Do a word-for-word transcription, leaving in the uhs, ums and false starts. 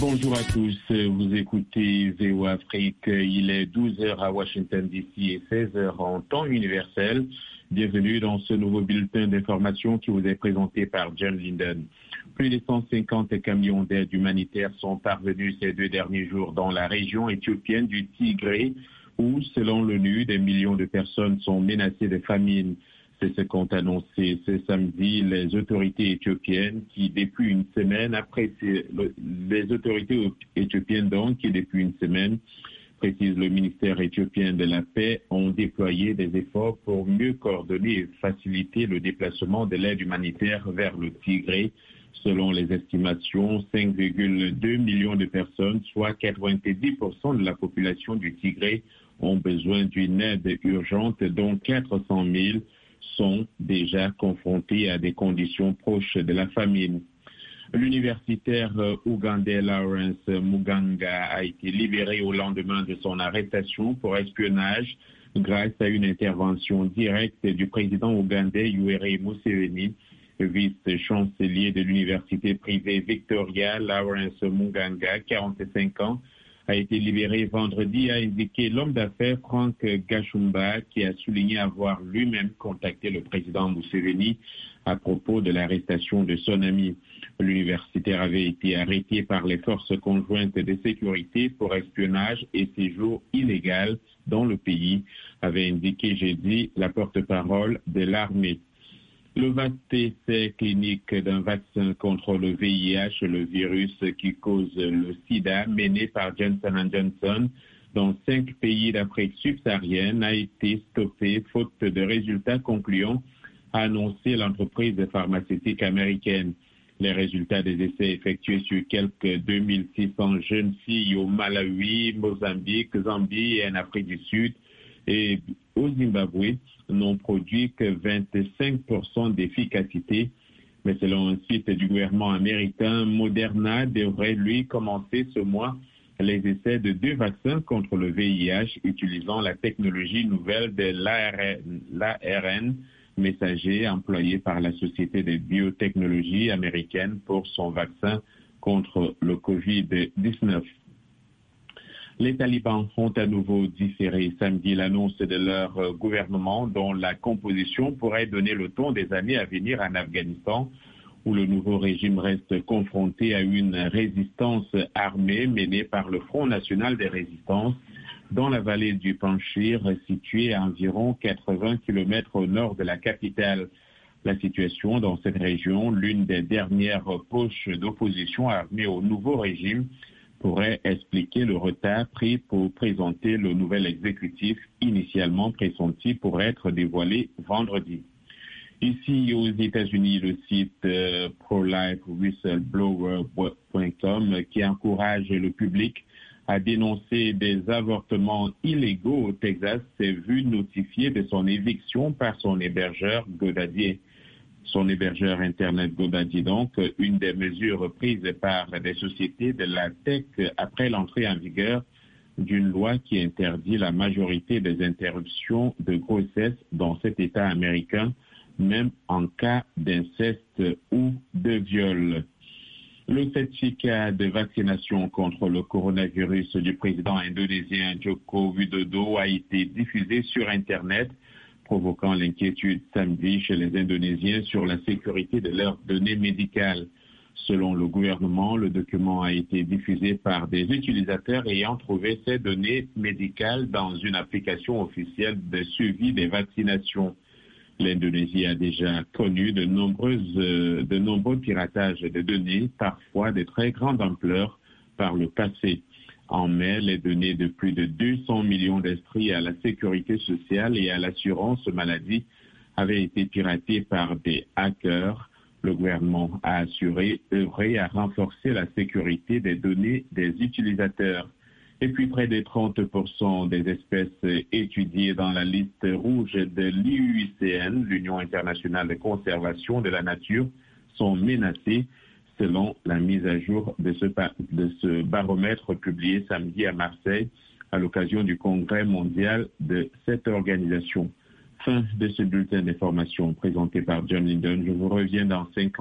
Bonjour à tous, vous écoutez V O Afrique, il est douze heures à Washington D C et seize heures en temps universel. Bienvenue dans ce nouveau bulletin d'information qui vous est présenté par John Linden. Plus de cent cinquante camions d'aide humanitaire sont parvenus ces deux derniers jours dans la région éthiopienne du Tigré, où, selon l'ONU, des millions de personnes sont menacées de famine. C'est ce qu'ont annoncé ce samedi les autorités éthiopiennes qui, depuis une semaine, après les autorités éthiopiennes donc, qui depuis une semaine, précise le ministère éthiopien de la paix, ont déployé des efforts pour mieux coordonner et faciliter le déplacement de l'aide humanitaire vers le Tigré. Selon les estimations, cinq virgule deux millions de personnes, soit quatre-vingt-dix pour cent de la population du Tigré, ont besoin d'une aide urgente, dont quatre cent mille sont déjà confrontés à des conditions proches de la famine. L'universitaire ougandais Lawrence Muganga a été libéré au lendemain de son arrestation pour espionnage grâce à une intervention directe du président ougandais Yoweri Museveni. Vice-chancelier de l'université privée Victoria, Lawrence Muganga, quarante-cinq ans, a été libéré vendredi, a indiqué l'homme d'affaires Frank Gashumba, qui a souligné avoir lui-même contacté le président Museveni à propos de l'arrestation de son ami. L'universitaire avait été arrêté par les forces conjointes de sécurité pour espionnage et séjour illégal dans le pays, avait indiqué jeudi la porte-parole de l'armée. Le vaste essai clinique d'un vaccin contre le V I H, le virus qui cause le sida, mené par Johnson and Johnson dans cinq pays d'Afrique subsaharienne, a été stoppé faute de résultats concluants, a annoncé l'entreprise pharmaceutique américaine. Les résultats des essais effectués sur quelques deux mille six cents jeunes filles au Malawi, Mozambique, Zambie et en Afrique du Sud et au Zimbabwe n'ont produit que vingt-cinq pour cent d'efficacité. Mais selon un site du gouvernement américain, Moderna devrait lui commencer ce mois les essais de deux vaccins contre le V I H utilisant la technologie nouvelle de l'A R N messager employé par la société de biotechnologie américaine pour son vaccin contre le covid dix-neuf. Les talibans ont à nouveau différé samedi l'annonce de leur gouvernement dont la composition pourrait donner le ton des années à venir en Afghanistan, où le nouveau régime reste confronté à une résistance armée menée par le Front national des résistances dans la vallée du Panchir, située à environ quatre-vingts kilomètres au nord de la capitale. La situation dans cette région, l'une des dernières poches d'opposition armée au nouveau régime, pourrait expliquer le retard pris pour présenter le nouvel exécutif initialement pressenti pour être dévoilé vendredi. Ici aux États-Unis, le site euh, pro life whistleblower point com qui encourage le public à dénoncer des avortements illégaux au Texas s'est vu notifié de son éviction par son hébergeur GoDaddy. Son hébergeur Internet GoDaddy, donc, une des mesures prises par des sociétés de la tech après l'entrée en vigueur d'une loi qui interdit la majorité des interruptions de grossesse dans cet État américain, même en cas d'inceste ou de viol. Le certificat de vaccination contre le coronavirus du président indonésien Joko Widodo a été diffusé sur Internet, provoquant l'inquiétude samedi chez les Indonésiens sur la sécurité de leurs données médicales. Selon le gouvernement, le document a été diffusé par des utilisateurs ayant trouvé ces données médicales dans une application officielle de suivi des vaccinations. L'Indonésie a déjà connu de, nombreuses, de nombreux piratages de données, parfois de très grande ampleur, par le passé. En mai, les données de plus de deux cents millions d'inscrits à la sécurité sociale et à l'assurance maladie avaient été piratées par des hackers. Le gouvernement a assuré œuvrer à renforcer la sécurité des données des utilisateurs. Et puis près de trente pour cent des espèces étudiées dans la liste rouge de l'I U I C N, l'Union internationale de conservation de la nature, sont menacées, selon la mise à jour de ce, de ce baromètre publié samedi à Marseille à l'occasion du congrès mondial de cette organisation. Fin de ce bulletin d'information présenté par John Linden. Je vous reviens dans cinq ans.